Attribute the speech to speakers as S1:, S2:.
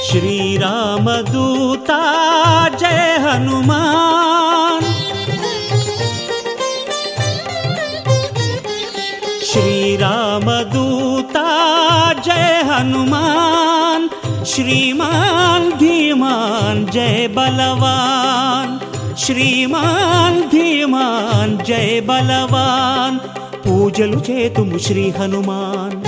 S1: श्रीरामदूता जय हनुमान, श्रीरामदूता जय हनुमान, श्रीमान धीमान जय बलवान, श्रीमान धीमान जय बलवान, पूजलु చేతుము శ్రీ హనుమాన్।